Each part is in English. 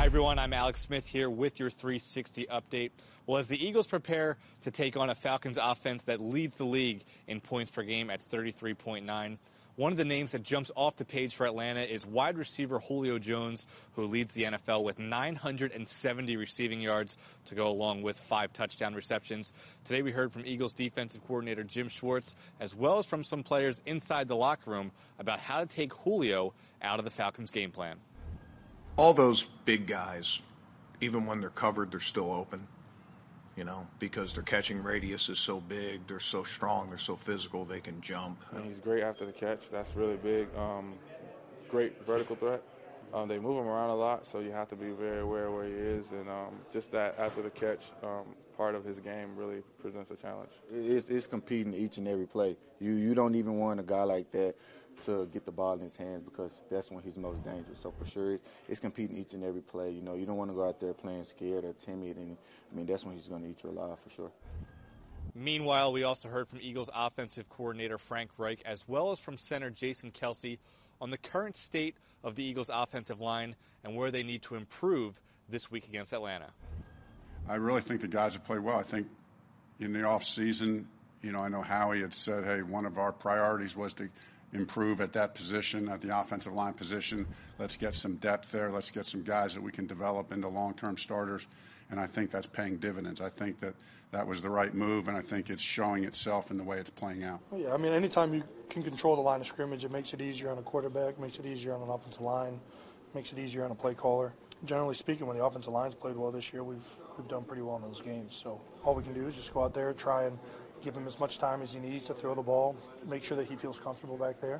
everyone, I'm Alex Smith here with your 360 update. Well, as the Eagles prepare to take on a Falcons offense that leads the league in points per game at 33.9, one of the names that jumps off the page for Atlanta is wide receiver Julio Jones, who leads the NFL with 970 receiving yards to go along with 5 touchdown receptions. Today we heard from Eagles defensive coordinator Jim Schwartz, as well as from some players inside the locker room about how to take Julio out of the Falcons' game plan. All those big guys, even when they're covered, they're still open, because their catching radius is so big, they're so strong, they're so physical, they can jump. And he's great after the catch. That's really big. Great vertical threat. They move him around a lot, so you have to be very aware where he is. And just that after the catch part of his game really presents a challenge. It's competing each and every play. You don't even want a guy like that to get the ball in his hands, because that's when he's most dangerous. So for sure, it's competing each and every play. You don't want to go out there playing scared or timid, and that's when he's going to eat you alive for sure. Meanwhile, we also heard from Eagles offensive coordinator Frank Reich, as well as from center Jason Kelce, on the current state of the Eagles offensive line and where they need to improve this week against Atlanta. I really think the guys have played well. I think in the offseason, I know Howie had said, hey, one of our priorities was to improve at that position, at the offensive line position. Let's get some depth there. Let's get some guys that we can develop into long-term starters. And I think that's paying dividends. I think that was the right move, and I think it's showing itself in the way it's playing out. Yeah, anytime you can control the line of scrimmage, it makes it easier on a quarterback, makes it easier on an offensive line, makes it easier on a play caller. Generally speaking, when the offensive line's played well this year, we've done pretty well in those games. So all we can do is just go out there, try and give him as much time as he needs to throw the ball, make sure that he feels comfortable back there.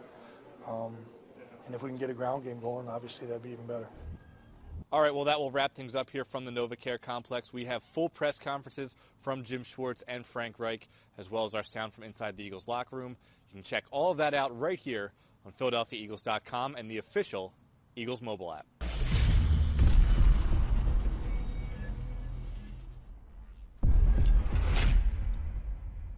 And if we can get a ground game going, obviously that'd be even better. All right, well, that will wrap things up here from the NovaCare complex. We have full press conferences from Jim Schwartz and Frank Reich, as well as our sound from inside the Eagles locker room. You can check all of that out right here on PhiladelphiaEagles.com and the official Eagles mobile app.